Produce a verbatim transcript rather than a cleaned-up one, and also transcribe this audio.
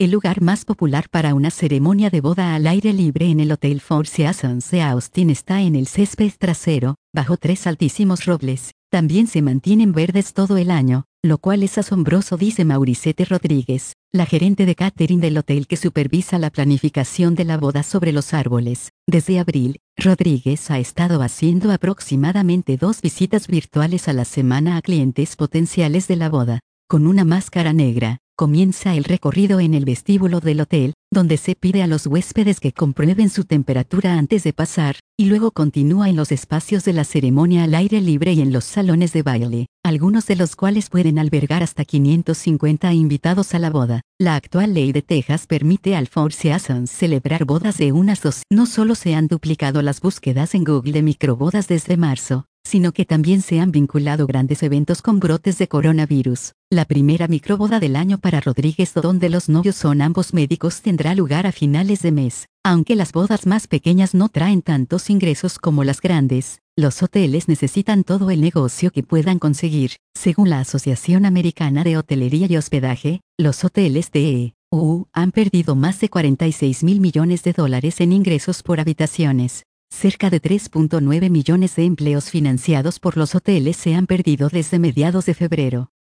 el lugar más popular para una ceremonia de boda al aire libre en el Hotel Four Seasons de Austin está en el césped trasero, bajo tres altísimos robles. También se mantienen verdes todo el año, lo cual es asombroso, dice Mauricette Rodríguez, la gerente de catering del hotel que supervisa la planificación de la boda sobre los árboles. Desde abril, Rodríguez ha estado haciendo aproximadamente dos visitas virtuales a la semana a clientes potenciales de la boda. Con una máscara negra, comienza el recorrido en el vestíbulo del hotel, donde se pide a los huéspedes que comprueben su temperatura antes de pasar, y luego continúa en los espacios de la ceremonia al aire libre y en los salones de baile, algunos de los cuales pueden albergar hasta quinientos cincuenta invitados a la boda. La actual ley de Texas permite al Four Seasons celebrar bodas de unas dos. No solo se han duplicado las búsquedas en Google de microbodas desde marzo, sino que también se han vinculado grandes eventos con brotes de coronavirus. La primera microboda del año para Rodríguez, donde los novios son ambos médicos, tendrá lugar a finales de mes. Aunque las bodas más pequeñas no traen tantos ingresos como las grandes, los hoteles necesitan todo el negocio que puedan conseguir. Según la Asociación Americana de Hotelería y Hospedaje, los hoteles de E U han perdido más de cuarenta y seis mil millones de dólares en ingresos por habitaciones. Cerca de tres punto nueve millones de empleos financiados por los hoteles se han perdido desde mediados de febrero.